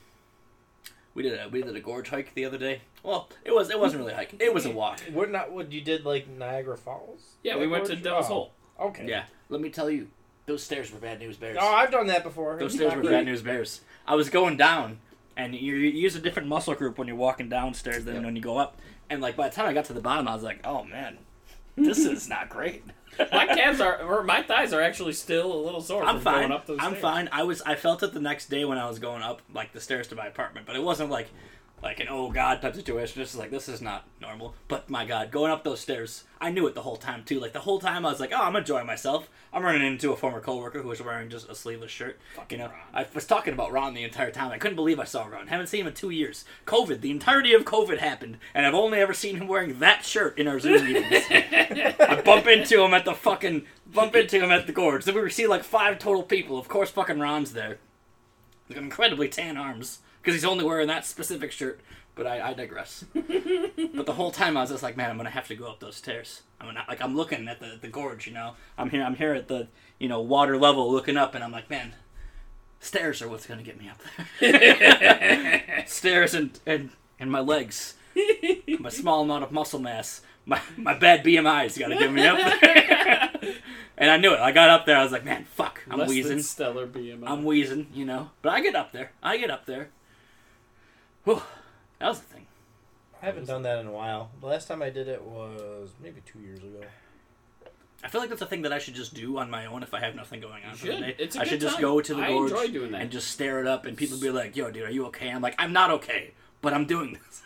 we did a we did a gorge hike the other day. Well, it was it wasn't really a hike. It was a walk. We're not what you did like Niagara Falls. Yeah, we went to Gorge? Devil's Oh, Hole. Okay. Yeah, let me tell you, those stairs were bad news bears. Oh, I've done that before. Those It's stairs not were great. bad news bears. I was going down, and you, you use a different muscle group when you're walking downstairs than Yep. when you go up. And like by the time I got to the bottom, I was like, oh man, this is not great. My calves are, or my thighs are actually still a little sore I'm from fine. going up those I'm stairs. fine. I was. I felt it the next day when I was going up like the stairs to my apartment, but it wasn't like like an oh god type situation. Just like this is not normal. But my god, going up those stairs, I knew it the whole time too. Like the whole time I was like, oh, I'm enjoying myself. I'm running into a former coworker who was wearing just a sleeveless shirt. Fucking you know, Ron. I was talking about Ron the entire time. I couldn't believe I saw Ron. Haven't seen him in two years. COVID, the entirety of COVID happened, and I've only ever seen him wearing that shirt in our Zoom meetings. I bump into him at the fucking bump into him at the gorge. Then we see like five total people. Of course, fucking Ron's there. He's got incredibly tan arms because he's only wearing that specific shirt. But I, I digress. But the whole time I was just like, man, I'm gonna have to go up those stairs. I'm gonna like I'm looking at the, the gorge, you know. I'm here I'm here at the you know water level looking up, and I'm like, man, stairs are what's gonna get me up there. Stairs and, and and my legs, my small amount of muscle mass, my my bad B M I's gotta get me up there. And I knew it. I got up there. I was like, man, fuck, I'm Less than wheezing. stellar B M I. I'm wheezing, you know. But I get up there. I get up there. Whew. That was the thing. I haven't done that in a while. The last time I did it was maybe two years ago. I feel like that's a thing that I should just do on my own if I have nothing going on You for the should. day. It's a I good should just time. go to the I gorge enjoy doing that. and just stare it up, and people be like, "Yo, dude, are you okay?" I'm like, "I'm not okay, but I'm doing this."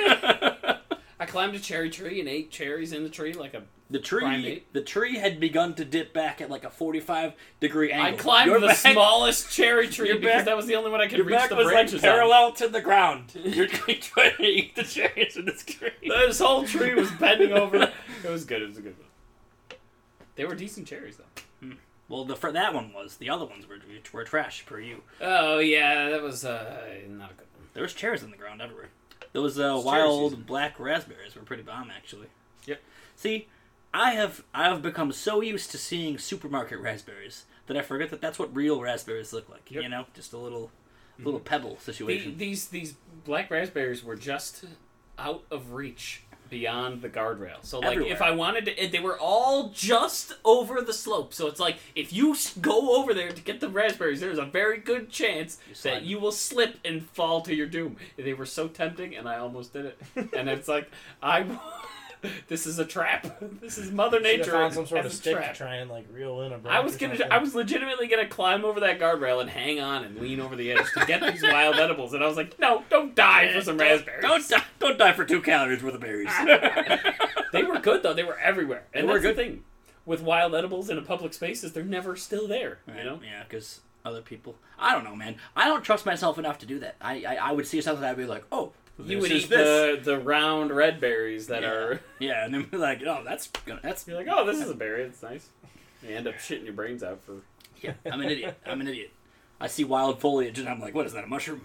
I climbed a cherry tree and ate cherries in the tree like a. The tree, Primate. the tree had begun to dip back at like a forty-five degree angle. I climbed Your the back- smallest cherry tree your because back- that was the only one I could Your reach back the was like branches on. parallel to the ground. You're trying to eat the cherries in this tree. This whole tree was bending over. It was good. It was a good one. They were decent cherries though. Well, the for that one was. The other ones were were trash per you. Oh yeah, that was uh, not a good one. There was cherries on the ground everywhere. Those uh, It's cherry wild season. black raspberries were pretty bomb, actually. Yep. See, I have I have become so used to seeing supermarket raspberries that I forget that that's what real raspberries look like. Yep. You know, just a little little pebble The, situation. these these black raspberries were just out of reach beyond the guardrail. So, like, Everywhere. if I wanted to, they were all just over the slope. So it's like, if you s- go over there to get the raspberries, there's a very good chance slide. that you will slip and fall to your doom. They were so tempting, and I almost did it. And it's like, I, this is a trap. This is Mother Should have Nature. found some sort as of a stick trap. to try and like reel in a branch I was or gonna, something. I was legitimately gonna climb over that guardrail and hang on and lean over the edge to get these wild edibles, and I was like, no, don't die for some raspberries. Don't die, don't die for two calories worth of berries. They were good though; they were everywhere, and They were that's good. the thing with wild edibles in a public space is they're never still there. You know, Yeah, because other people. I don't know, man. I don't trust myself enough to do that. I I, I would see something that I'd be like, oh, you this would is eat this. the the round red berries that Yeah. are. Yeah, and then be like, oh, that's gonna, that's. You're like, oh, this is a berry. It's nice. You end up shitting your brains out for. Yeah, I'm an idiot. I'm an idiot. I see wild foliage and I'm like, what is that, a mushroom?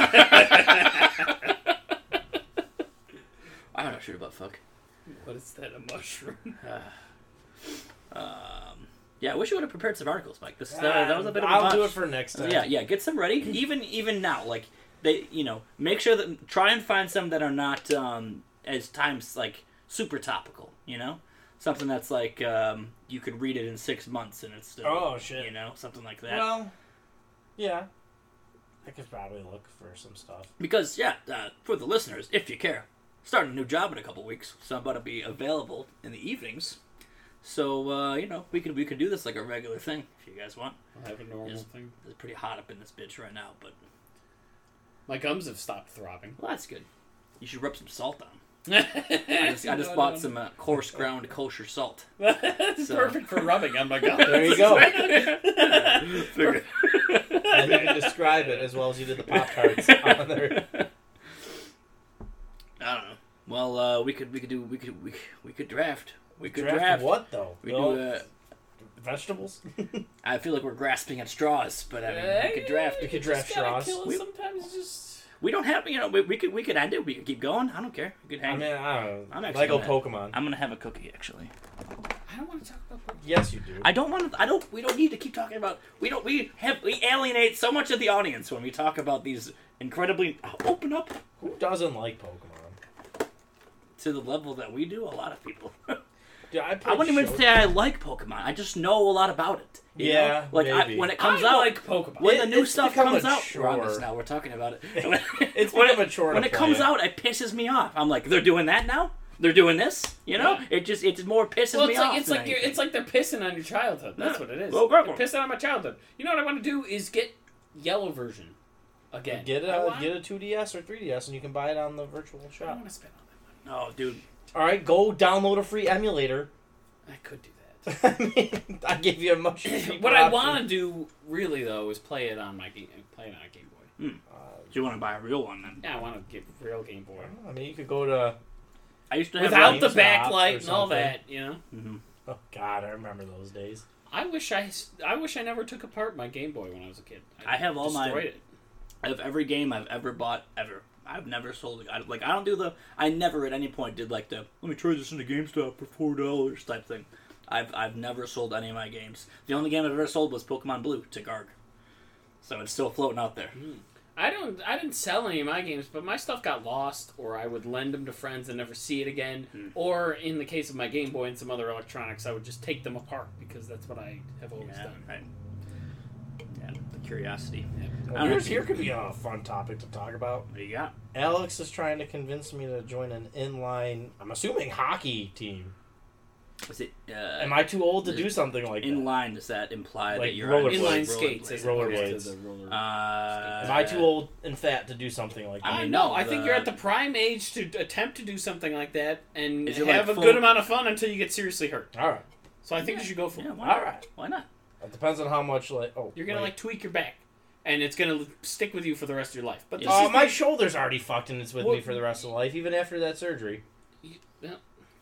I don't know shit about fuck. What is that? A mushroom? Um, yeah, I wish you would have prepared some articles, Mike. This uh, that was a bit of a I'll botch. do it for next time. Yeah, yeah, get some ready. Even even now, like they, you know, make sure that try and find some that are not um, as times like super topical. You know, something that's like um, you could read it in six months and it's still. Oh, shit. You know, something like that. Well, yeah. I could probably look for some stuff. Because yeah, uh, for the listeners, if you care, starting a new job in a couple weeks, so I'm about to be available in the evenings. So uh, you know, we could we could do this like a regular thing if you guys want. I have a normal It's, thing. it's pretty hot up in this bitch right now, but My gums have stopped throbbing. well, that's good. You should rub some salt on. I just, I just bought some uh, coarse ground kosher salt. That's So- perfect for rubbing on my gums. There you go. Figured- And you can describe it as well as you did the Pop-Tarts on there. I don't know. Well, uh, we could we could do we could we, we could draft. We could Draft, draft. what, though? We Well, do. Uh, vegetables? I feel like we're grasping at straws, but I mean, we could draft. We could Just draft gotta straws. kill us We- sometimes just. We don't have, you know, we, we could we could end it. We could keep going. I don't care. We could hang. I mean, I don't I'm know. actually Lego gonna- Pokemon. I'm gonna have a cookie actually. I don't want to talk about Pokemon. Yes, you do. I don't want to. I don't. We don't need to keep talking about. We don't. We have. We alienate so much of the audience when we talk about these incredibly. Open up Who doesn't like Pokemon? to the level that we do. A lot of people. Dude, I, I played wouldn't even Show- say I like Pokemon. I just know a lot about it. you know? Yeah, like I, maybe. when it comes I out, like Pokemon. when It- the new it's stuff become comes a out, we're on this chore. now. We're talking about it. It's when become it, a chore when to it comes play it. out, it pisses me off. I'm like, they're doing that now. They're doing this. You know, Yeah. it just it more pisses Well, me it's like off. it's than like you're, anything. it's like they're pissing on your childhood. That's Yeah. what it is. Well, go They're for it. pissing on my childhood. You know what I want to do is get yellow version again. Get I a want- get a two D S or three D S, and you can buy it on the virtual I don't shop. want to spend all that money. Oh, dude. All right, go download a free emulator. I could do that. I mean, I gave you a much cheaper What I option. want to do really though is play it on my game. Play it on a Game Boy. Uh, Do you want to buy a real one then? Yeah, I want to get real Game Boy I mean, you could go to. I used to have without one- the GameStop or backlight and all something. that. You know. Mhm. Oh God, I remember those days. I wish I, I wish I never took apart my Game Boy when I was a kid. I have all my- destroyed it. I have every game I've ever bought ever. I've never sold it. I, like I don't do the. I never at any point did like the let me trade this into GameStop for four dollars type thing. I've I've never sold any of my games. The only game I've ever sold was Pokemon Blue to Garg. So it's still floating out there. I don't. I didn't sell any of my games, but my stuff got lost, or I would lend them to friends and never see it again. Hmm. Or in the case of my Game Boy and some other electronics, I would just take them apart because that's what I have always Yeah, done. right. Yeah, the curiosity. Well, I don't here's, know. here could be a fun topic to talk about. What do you got? Alex is trying to convince me to join an inline, I'm assuming hockey team. Is it uh, Am I too old to do something like in that? line? Does that imply Like that you're roller on blades. Inline roller skates, blades? as Roller opposed blades. to the roller. Uh, Am I too old and fat to do something like that? I I mean, mean, no. no, I think the- you're at the prime age to attempt to do something like that and Is it have like a full- good amount of fun until you get seriously hurt. All right. So I think you should go for Yeah, it. why not? All right. Why not? It depends on how much, like, oh. You're gonna wait. like tweak your back, and it's gonna stick with you for the rest of your life. But this Uh, is my the- shoulder's already fucked and it's with Well- me for the rest of life, even after that surgery. yeah.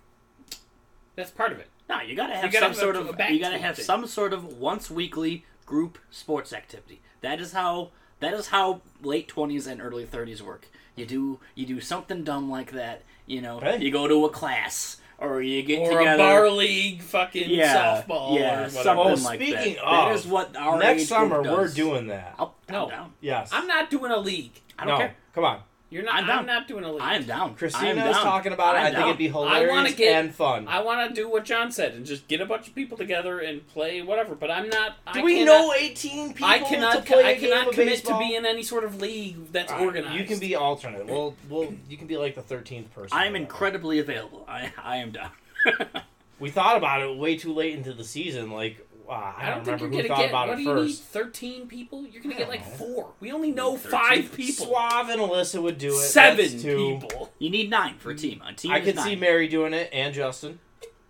That's part of it. No, you gotta have gotta some have sort a- of a back you gotta tweak have thing. some sort of once weekly group sports activity. That is how that is how late twenties and early thirties work. You do you do something dumb like that. You know, Hey. you go to a class or you get Or together. a bar league fucking yeah, softball yeah, or whatever. something Oh, like that. speaking that of, is what our Next age summer, group we're does. doing that. I'll, No. I'm down. Yes. I'm not doing a league. I don't no, care. come on. You're not. I'm I'm, down. not doing a league. I am down. I am Christina's down. talking about it. I'm I think down. it'd be I wanna hilarious get- and fun. I want to do what John said and just get a bunch of people together and play whatever. But I'm not. Do I we cannot, know eighteen people I cannot. to play I a game cannot of commit baseball? to be in any sort of league that's All right, organized. You can be alternate. Well, well, you can be like the thirteenth person. I or am whatever. incredibly available. I I am down. We thought about it way too late into the season. Like, wow, I, I don't, don't think remember you're who gonna thought get. about What it do you need? first. Thirteen people? You're gonna I get don't like know. four. We only know thirteen? five people. Suave and Alyssa would do it. Seven That's two. people. You need nine for a team. A team I is could nine. see Mary doing it and Justin.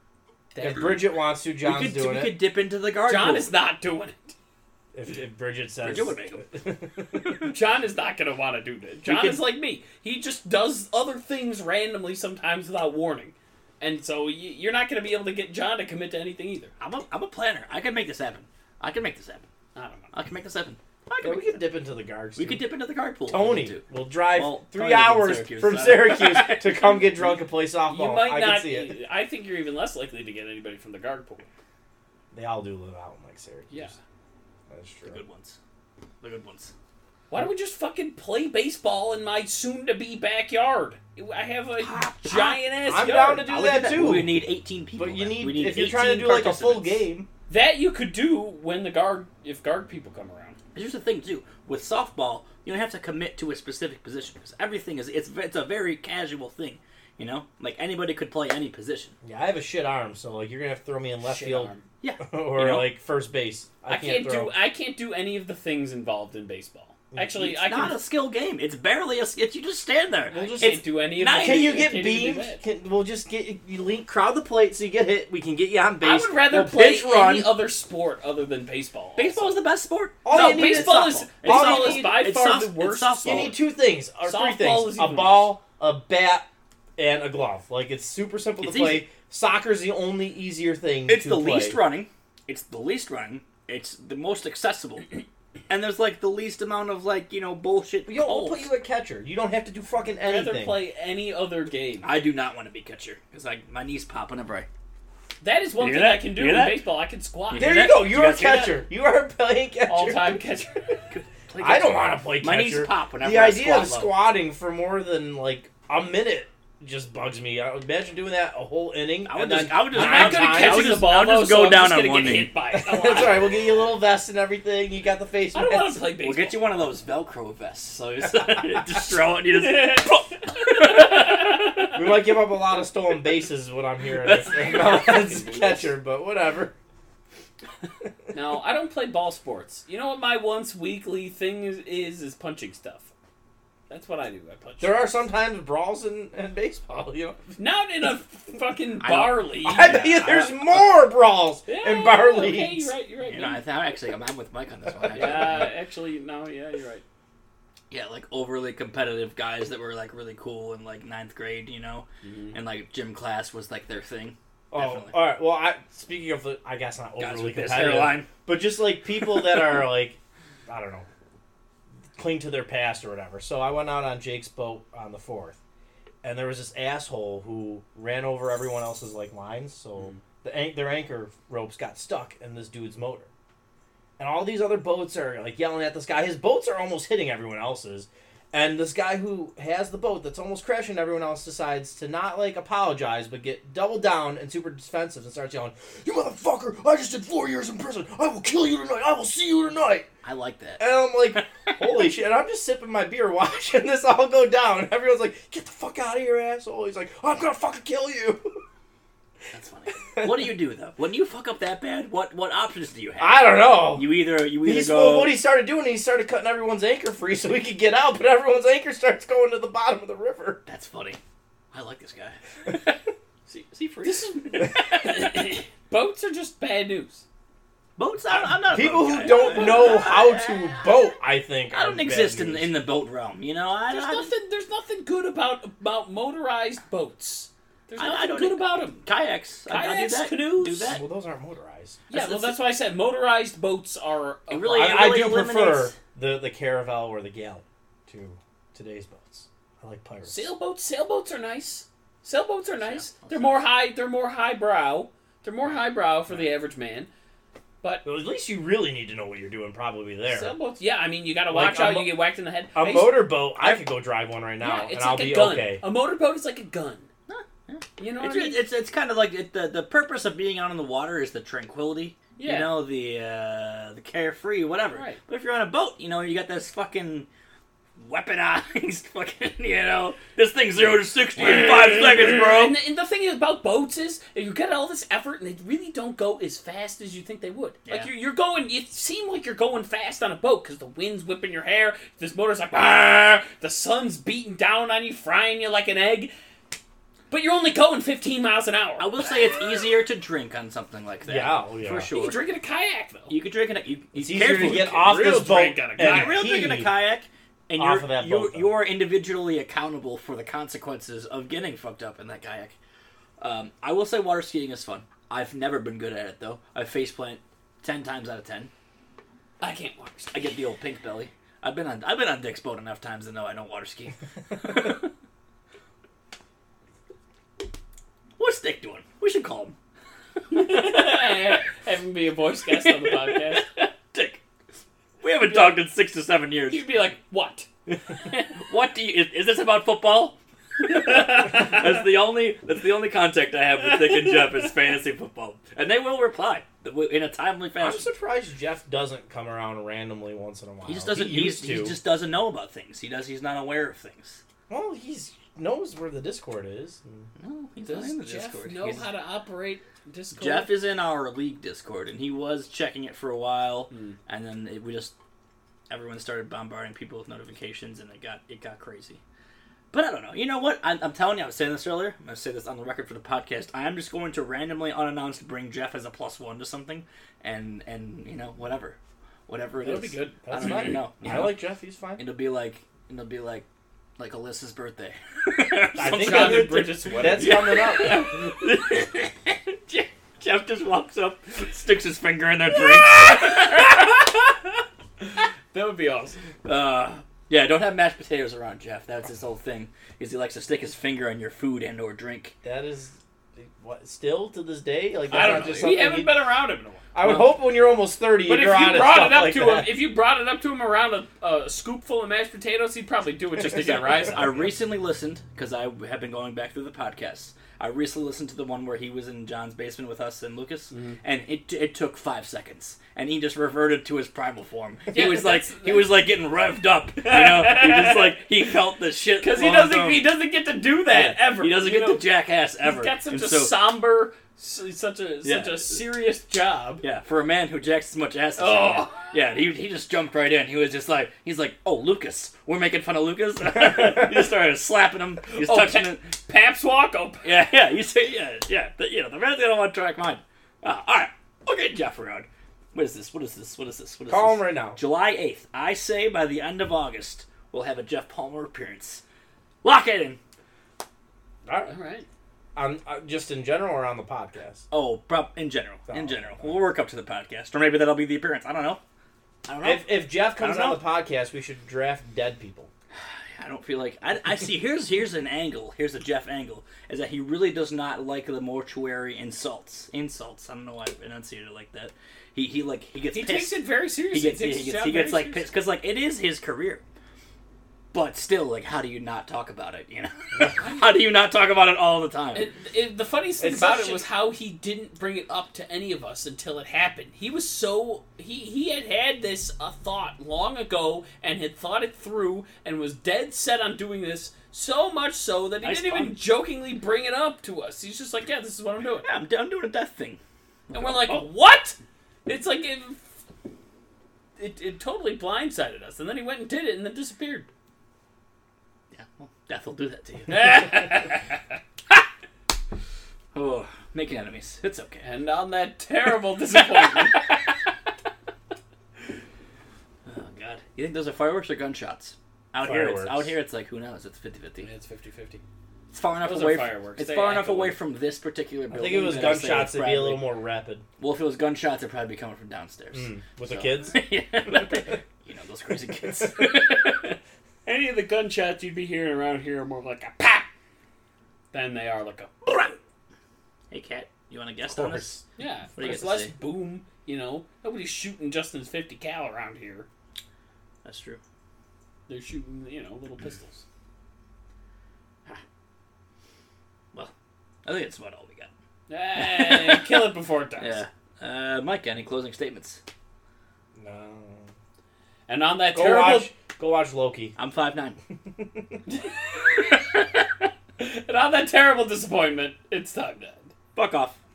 If Bridget wants to, we John's could, doing we it. could dip into the guard John pool. is not doing it. If, if Bridget says, Bridget would make them. John is not gonna want to do that. John could- is like me. He just does other things randomly sometimes without warning, and so y- you're not gonna be able to get John to commit to anything either. I'm a, I'm a planner. I can make this happen. I can make this happen. I don't know. I can make this happen. I can Yeah, we make could this dip into the guards. happen. We too. could dip into the guard pool. if we Tony need to. will drive Well, three Tony lives in hours Syracuse, from so- Syracuse to come get drunk and play softball. You might I not. can see it. I think you're even less likely to get anybody from the guard pool. They all do live out in like Syracuse. Yeah. That's true. The good ones. The good ones. Why don't we just fucking play baseball in my soon-to-be backyard? I have a giant ass I'm yard. down to do I'll that look at too. We need eighteen people. But you then. need, we need if you're trying to eighteen do like a full participants. game. That you could do when the guard, if guard people come around. Here's the thing too. With softball, you don't have to commit to a specific position because everything is it's it's a very casual thing. You know, like anybody could play any position. Yeah, I have a shit arm, so like you're gonna have to throw me in left Shit field arm. Yeah. or You know? like first base. I, I can't, throw. do. I can't do any of the things involved in baseball. Actually, It's I not can. a skill game. It's barely a. It's you just stand there. We'll just- can't It's do any of not- the Can you I get can't even do beamed? that. Can, we'll just get you link crowd the plate so you get hit. We can get you on base. I would rather we'll play pitch run. any other sport other than baseball. baseball is the best sport. All no, you need is baseball is softball. baseball All is you by need- far it's the soft- worst. it's softball. You need two things, or three Softball things: is a even ball, a bat, and a glove. Like it's super simple It's to play. easy. Soccer's the only easier thing. It's to the play. least running. It's the least running. It's the most accessible. And there's like the least amount of like you know bullshit. Yo, we'll calls. put you at catcher. You don't have to do fucking I'd rather anything. play any other game. I do not want to be catcher because like my knees pop whenever I. That is one You thing hear I that? can do You in hear that? baseball. I can squat. You there hear you that? go. You You're a guys hear that? catcher. You are playing catcher. All-time catcher. Play I don't catcher. want to play catcher. My knees pop whenever The I idea squat of low. squatting for more than like a minute just bugs me. I imagine doing that a whole inning. I would and just- then I would just- I'm nine not good at times. I catching would the just- ball, I would though, just so go I'm down just on gonna one get knee. hit by it. That's all right. We'll get you a little vest and everything. You got the face I don't mask. want to play baseball. We'll get you one of those Velcro vests. So you just, just throw it. And you just. We might give up a lot of stolen bases, is what I'm hearing. It's, it's catcher, but whatever. No, I don't play ball sports. You know what my once weekly thing is? Is, is punching stuff. That's what I do. I punch. There are sometimes brawls in, in baseball, you know. Not in a fucking I bar don't- league. I bet you there's more brawls Yeah, in bar okay, leagues. you're right. You're right. You know, I man. th- actually, I'm, I'm with Mike on this one. Actually. Yeah, actually, no. Yeah, you're right. Yeah, like overly competitive guys that were like really cool in like ninth grade, you know, Mm-hmm. and like gym class was like their thing. Oh, Definitely. all right. Well, I speaking of, the- I guess not Guys overly with this competitive, hairline. but just like people that are like, I don't know, cling to their past or whatever. So I went out on Jake's boat on the fourth, and there was this asshole who ran over everyone else's like lines. So Mm. the an- their anchor ropes got stuck in this dude's motor, and all these other boats are like yelling at this guy. His boats are almost hitting everyone else's. And this guy who has the boat that's almost crashing everyone else decides to not, like, apologize, but get double down and super defensive and starts yelling, "You motherfucker! I just did four years in prison! I will kill you tonight! I will see you tonight!" I like that. And I'm like, holy shit. And I'm just sipping my beer watching this all go down. And everyone's like, "Get the fuck out of here, asshole." He's like, "I'm gonna fucking kill you." That's funny. What do you do though? When you fuck up that bad, what what options do you have? I don't know. You either you either He's, go. well, what he started doing, he started cutting everyone's anchor free so he could get out, but everyone's anchor starts going to the bottom of the river. That's funny. I like this guy. is, he, is he free? This is boats are just bad news. Boats. I, I'm not. A People boat who guy. don't know how to boat, I think, I are don't bad exist in news. in the boat realm. You know, I, There's I nothing. There's nothing good about about motorized boats. There's I- I nothing don't good e- about them. kayaks. I, I do Kayaks, that. canoes. Do that. Well, those aren't motorized. Yeah, That's- well, that's why I said motorized boats are. It really- I, I really do prefer eliminates- the, the Caravel or the Galley to today's boats. I like pirates. sailboats. Sailboats are nice. Sailboats are nice. Yeah, They're more high. They're more highbrow. They're more highbrow for the average man. But Well, at least you really need to know what you're doing probably there. sailboats, yeah, I mean, you got to Like watch a out. mo- You get whacked in the head. A I used- motorboat, I could go drive one right now, yeah, and it's I'll like a be gun. okay. A motorboat is like a gun. You know what It's, I mean? it's it's kind of like it, the the purpose of being out on the water is the tranquility. Yeah. You know, the uh, the carefree, whatever. Right. But if you're on a boat, you know, you got this fucking weaponized fucking, you know, this thing's zero to sixty in five seconds, bro. And the, and the thing about boats is, you get all this effort, and they really don't go as fast as you think they would. Like, Yeah. you're, you're going, it seems like you're going fast on a boat, because the wind's whipping your hair, this motor's like, "Arr!" The sun's beating down on you, frying you like an egg, but you're only going fifteen miles an hour. I will say it's easier to drink on something like that. Yeah, oh, yeah. For You sure. can drink in a kayak, though. You could drink in a... You, It's you easier to careful. get off real this boat drink on a and kayak. Real drink in a pee. kayak, and Off you're, of that you're, boat, though. you're individually accountable for the consequences of getting fucked up in that kayak. Um, I will say water skiing is fun. I've never been good at it, though. I faceplant ten times out of ten. I can't water ski. I get the old pink belly. I've been on I've been on Dick's boat enough times to know I don't water ski. What's Dick doing? We should call him. Have him be a voice guest on the podcast. Dick. We haven't talked in six to seven years. You'd be like, what? What do you? Is, is this about football? that's the only. That's the only contact I have with Dick and Jeff is fantasy football, and they will reply in a timely I'm fashion. surprised Jeff doesn't come around randomly once in a while. He just doesn't. He He's, used he to. just doesn't know about things. He does. He's not aware of things. Well, he's knows where the Discord is. No, he's not Does in the Jeff Discord. know He's- how to operate Discord? Jeff is in our league Discord, and he was checking it for a while, Hmm. and then it, we just everyone started bombarding people with notifications, and it got it got crazy. But I don't know. You know what? I'm, I'm telling you, I was saying this earlier. I'm going to say this on the record for the podcast. I am just going to randomly, unannounced, bring Jeff as a plus one to something, and and you know whatever, whatever it That'll is. be good. I That's don't fine. even know. You I know? like Jeff. He's fine. It'll be like it'll be like like Alyssa's birthday. I think John that's, and Bridget's wedding. that's coming up. Jeff, Jeff just walks up, sticks his finger in their drink. That would be awesome. Uh, yeah, don't have mashed potatoes around Jeff. That's his whole thing. Is he likes to stick his finger in your food and or drink. That is what still to this day. Like that's I don't not know. just We something haven't he- been around him in a while. I would Well- hope when you're almost thirty, But if you're you on brought stuff it up like to that. him, if you brought it up to him around a, a scoopful of mashed potatoes, he'd probably do it just to get a rise. I recently listened, because I have been going back through the podcasts. I recently listened to the one where he was in John's basement with us and Lucas, and it it took five seconds, and he just reverted to his primal form. He Yeah, was like that's- he was like getting revved up, you know. He just like he felt the shit Because he flowing doesn't, through him. he doesn't get to do that Yeah, ever. He doesn't you get know? the jackass ever. He's got such And a so- somber, s- such a Yeah. such a serious job. Yeah, for a man who jacks as much ass as Oh. him. Yeah, he, he just jumped right in. He was just like, he's like, oh, Lucas. We're making fun of Lucas? He just started slapping him. He was Oh, touching Pa- it. Paps walk up. Yeah, yeah, you say, yeah, yeah. The, you know, the man's gonna want to track mine. Uh, alright, we'll get Jeff around. What is this? What is this? What is this? What is Call this? him right now. July eighth. I say by the end of August, we'll have a Jeff Palmer appearance. Lock it in. All right. All right. On, uh, just in general or on the podcast? Oh, prob- in general. Oh, In general. okay. We'll work up to the podcast. Or maybe that'll be the appearance. I don't know. I don't know. If, if Jeff I comes don't on know. the podcast, we should draft dead people. I don't feel like I, I see. Here's here's an angle. Here's a Jeff angle. Is that he really does not like the mortuary insults. Insults. I don't know why I enunciated it like that. He he like he gets He pissed. takes it very he seriously. gets takes he his gets, job he gets very like seriously. pissed because like it is his career. But still, like, how do you not talk about it? You know, how do you not talk about it all the time? It, it, the funniest thing It's about such it a- was how he didn't bring it up to any of us until it happened. He was so he he had had this a thought long ago and had thought it through and was dead set on doing this. So much so that he Nice didn't even fun. jokingly bring it up to us. He's just like, "Yeah, this is what I'm doing," yeah, I'm, I'm doing a death thing. and we're like, Oh. "What?" It's like it, it it totally blindsided us, and then he went and did it, and then disappeared. Yeah, well, death will do that to you. Oh, making enemies. It's okay. And on that terrible disappointment, Oh God, you think those are fireworks or gunshots? Out here, Fireworks. it's out here. It's like who knows? It's fifty-fifty. it's fifty-fifty. It's far enough Those away. are From, fireworks. it's They far enough echo. away from this particular I building. think it was that I say gunshots. it's It'd be a probably- little more rapid. Well, if it was gunshots, it'd probably be coming from downstairs. Mm, with the So- kids? Yeah, you know those crazy kids. Any of the gunshots you'd be hearing around here are more like a pop than they are like a. Hey, cat. You want to guess Of on course. this? Yeah, What do you there's got to less say? boom. You know, nobody's shooting Justin's fifty cal around here. That's true. They're shooting, you know, little pistols. Well, I think that's about all we got. Hey, kill it before it dies. Yeah. Uh, Mike, any closing statements? No. And on that Go terrible, watch. Go watch Loki. I'm five nine. and on that terrible disappointment, it's time to end. Fuck off.